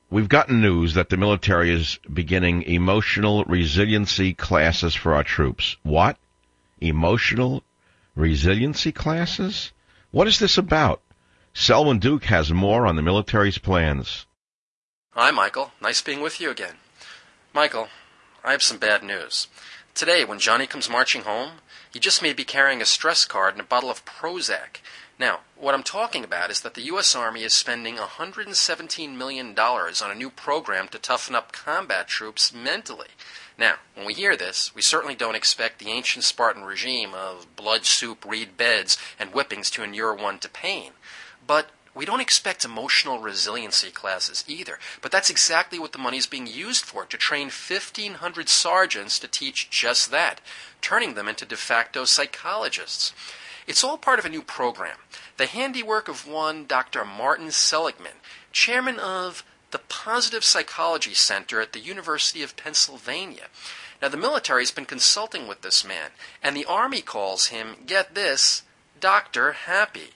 We've gotten news that the military is beginning emotional resiliency classes for our troops. What? Emotional resiliency classes? What is this about? Selwyn Duke has more on the military's plans. Hi, Michael. Nice being with you again. Michael, I have some bad news. Today, when Johnny comes marching home, he just may be carrying a stress card and a bottle of Prozac. Now, what I'm talking about is that the U.S. Army is spending $117 million on a new program to toughen up combat troops mentally. Now, when we hear this, we certainly don't expect the ancient Spartan regime of blood soup, reed beds, and whippings to inure one to pain. But we don't expect emotional resiliency classes either. But that's exactly what the money's being used for, to train 1,500 sergeants to teach just that, turning them into de facto psychologists. It's all part of a new program, the handiwork of one Dr. Martin Seligman, chairman of the Positive Psychology Center at the University of Pennsylvania. Now, the military's been consulting with this man, and the Army calls him, get this, Dr. Happy.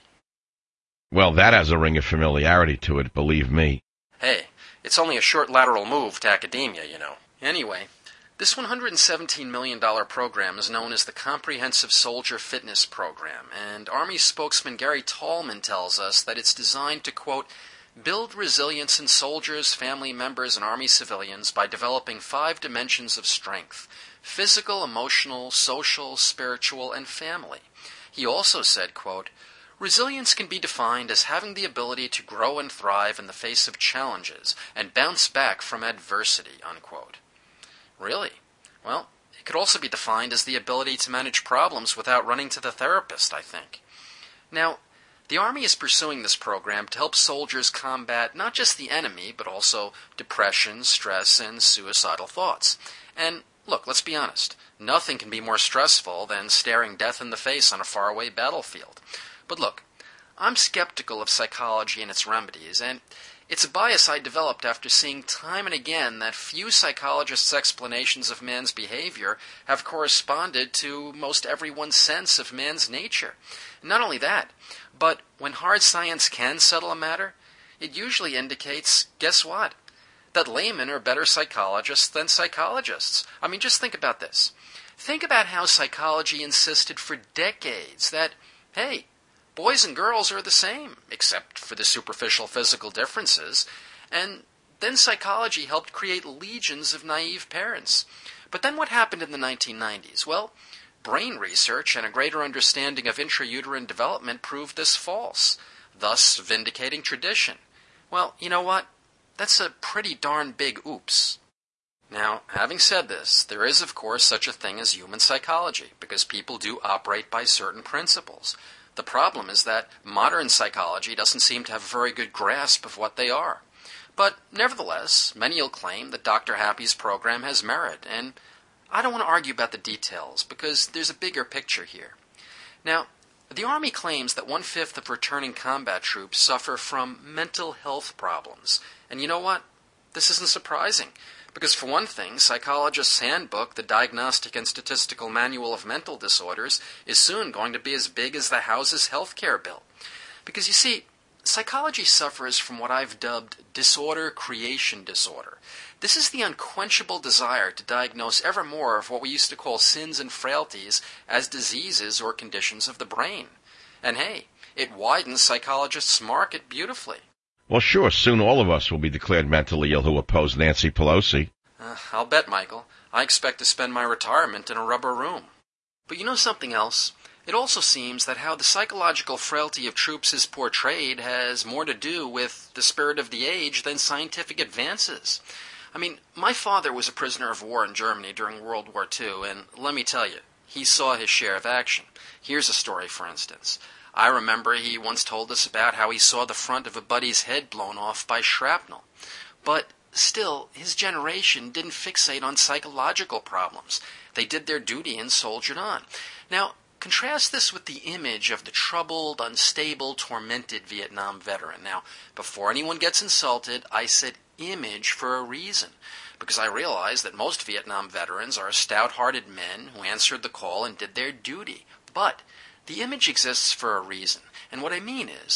Well, that has a ring of familiarity to it, believe me. Hey, it's only a short lateral move to academia, you know. Anyway, this $117 million program is known as the Comprehensive Soldier Fitness Program, and Army spokesman Gary Tallman tells us that it's designed to, quote, build resilience in soldiers, family members, and Army civilians by developing 5 dimensions of strength: physical, emotional, social, spiritual, and family. He also said, quote, resilience can be defined as having the ability to grow and thrive in the face of challenges and bounce back from adversity, unquote. Really? Well, it could also be defined as the ability to manage problems without running to the therapist, I think. Now, the Army is pursuing this program to help soldiers combat not just the enemy, but also depression, stress, and suicidal thoughts. And look, let's be honest. Nothing can be more stressful than staring death in the face on a faraway battlefield. But look, I'm skeptical of psychology and its remedies, and it's a bias I developed after seeing time and again that few psychologists' explanations of man's behavior have corresponded to most everyone's sense of man's nature. Not only that, but when hard science can settle a matter, it usually indicates, guess what? That laymen are better psychologists than psychologists. I mean, just think about this. Think about how psychology insisted for decades that, hey, boys and girls are the same, except for the superficial physical differences, and then psychology helped create legions of naive parents. But then what happened in the 1990s? Well, brain research and a greater understanding of intrauterine development proved this false, thus vindicating tradition. Well, you know what? That's a pretty darn big oops. Now, having said this, there is of course such a thing as human psychology, because people do operate by certain principles. The problem is that modern psychology doesn't seem to have a very good grasp of what they are. But nevertheless, many will claim that Dr. Happy's program has merit, and I don't want to argue about the details, because there's a bigger picture here. Now, the Army claims that 1/5 of returning combat troops suffer from mental health problems. And you know what? This isn't surprising. Because for one thing, Psychologist's Handbook, the Diagnostic and Statistical Manual of Mental Disorders, is soon going to be as big as the House's healthcare bill. Because you see, psychology suffers from what I've dubbed disorder creation disorder. This is the unquenchable desire to diagnose ever more of what we used to call sins and frailties as diseases or conditions of the brain. And hey, it widens psychologists' market beautifully. Well, sure, soon all of us will be declared mentally ill who oppose Nancy Pelosi. I'll bet, Michael. I expect to spend my retirement in a rubber room. But you know something else? It also seems that how the psychological frailty of troops is portrayed has more to do with the spirit of the age than scientific advances. I mean, my father was a prisoner of war in Germany during World War II, and let me tell you, he saw his share of action. Here's a story, for instance. I remember he once told us about how he saw the front of a buddy's head blown off by shrapnel. But still, his generation didn't fixate on psychological problems. They did their duty and soldiered on. Now, contrast this with the image of the troubled, unstable, tormented Vietnam veteran. Now, before anyone gets insulted, I said image for a reason, because I realize that most Vietnam veterans are stout-hearted men who answered the call and did their duty. But the image exists for a reason, and what I mean is,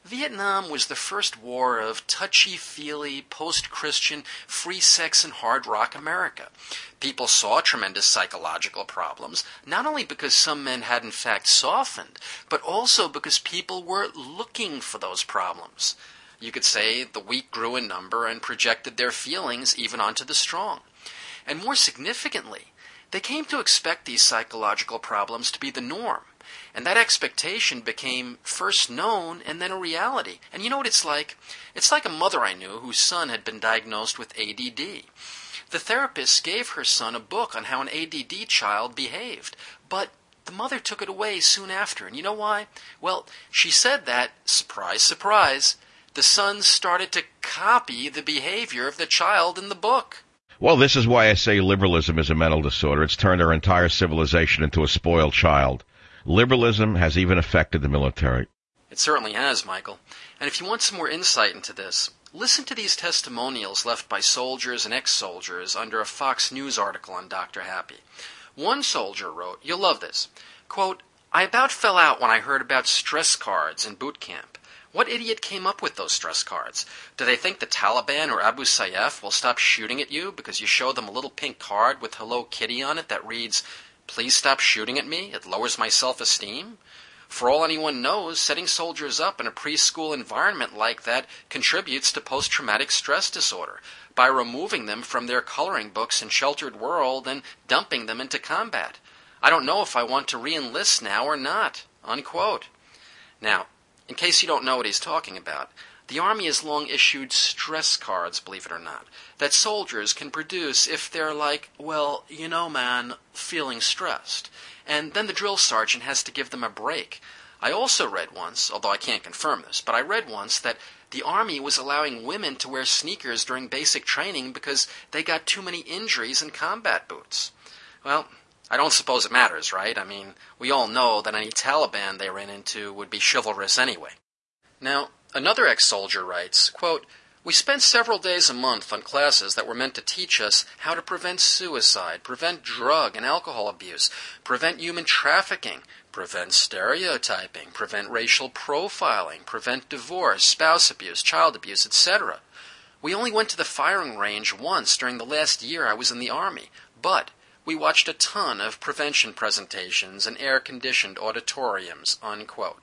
Vietnam was the first war of touchy-feely, post-Christian, free sex and hard rock America. People saw tremendous psychological problems, not only because some men had in fact softened, but also because people were looking for those problems. You could say the weak grew in number and projected their feelings even onto the strong. And more significantly, they came to expect these psychological problems to be the norm. And that expectation became first known and then a reality. And you know what it's like? It's like a mother I knew whose son had been diagnosed with ADD. The therapist gave her son a book on how an ADD child behaved, but the mother took it away soon after. And you know why? Well, she said that, surprise, surprise, the son started to copy the behavior of the child in the book. Well, this is why I say liberalism is a mental disorder. It's turned our entire civilization into a spoiled child. Liberalism has even affected the military. It certainly has, Michael. And if you want some more insight into this, listen to these testimonials left by soldiers and ex-soldiers under a Fox News article on Dr. Happy. One soldier wrote, you'll love this, quote, "I about fell out when I heard about stress cards in boot camp. What idiot came up with those stress cards? Do they think the Taliban or Abu Sayyaf will stop shooting at you because you show them a little pink card with Hello Kitty on it that reads, 'Please stop shooting at me, it lowers my self-esteem'? For all anyone knows, setting soldiers up in a preschool environment like that contributes to post-traumatic stress disorder by removing them from their coloring books and sheltered world and dumping them into combat. I don't know if I want to re-enlist now or not," unquote. Now, in case you don't know what he's talking about, the Army has long issued stress cards, believe it or not, that soldiers can produce if they're like, well, you know, man, feeling stressed. And then the drill sergeant has to give them a break. I also read once, although I can't confirm this, but I read once that the Army was allowing women to wear sneakers during basic training because they got too many injuries in combat boots. Well, I don't suppose it matters, right? I mean, we all know that any Taliban they ran into would be chivalrous anyway. Now, another ex-soldier writes, quote, "We spent several days a month on classes that were meant to teach us how to prevent suicide, prevent drug and alcohol abuse, prevent human trafficking, prevent stereotyping, prevent racial profiling, prevent divorce, spouse abuse, child abuse, etc. We only went to the firing range once during the last year I was in the Army, but we watched a ton of prevention presentations in air-conditioned auditoriums," unquote.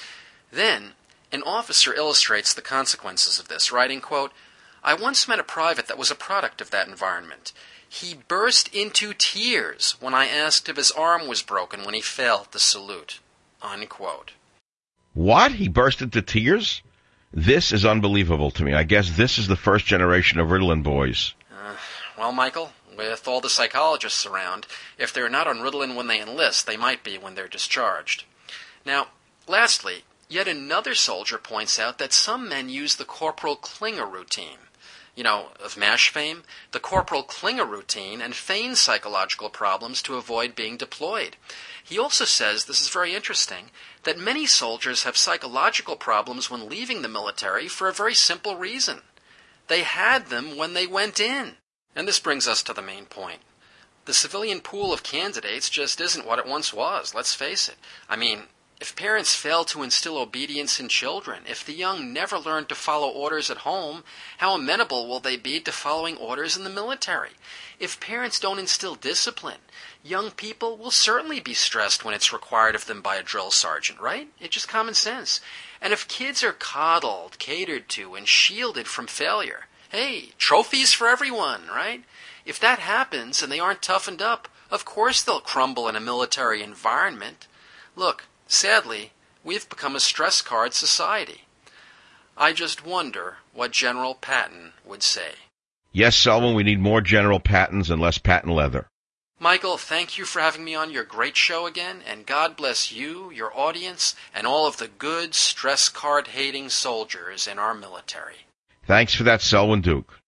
Then, an officer illustrates the consequences of this, writing, quote, "I once met a private that was a product of that environment. He burst into tears when I asked if his arm was broken when he failed the salute," unquote. What? He burst into tears? This is unbelievable to me. I guess this is the first generation of Ritalin boys. Well, Michael, with all the psychologists around, if they're not on Ritalin when they enlist, they might be when they're discharged. Now, lastly, yet another soldier points out that some men use the Corporal Klinger routine. You know, of MASH fame, the Corporal Klinger routine, and feign psychological problems to avoid being deployed. He also says, this is very interesting, that many soldiers have psychological problems when leaving the military for a very simple reason. They had them when they went in. And this brings us to the main point. The civilian pool of candidates just isn't what it once was, let's face it. I mean, if parents fail to instill obedience in children, if the young never learn to follow orders at home, how amenable will they be to following orders in the military? If parents don't instill discipline, young people will certainly be stressed when it's required of them by a drill sergeant, right? It's just common sense. And if kids are coddled, catered to, and shielded from failure, hey, trophies for everyone, right? If that happens and they aren't toughened up, of course they'll crumble in a military environment. Look, sadly, we've become a stress card society. I just wonder what General Patton would say. Yes, Selwyn, we need more General Pattons and less patent leather. Michael, thank you for having me on your great show again, and God bless you, your audience, and all of the good stress card-hating soldiers in our military. Thanks for that, Selwyn Duke.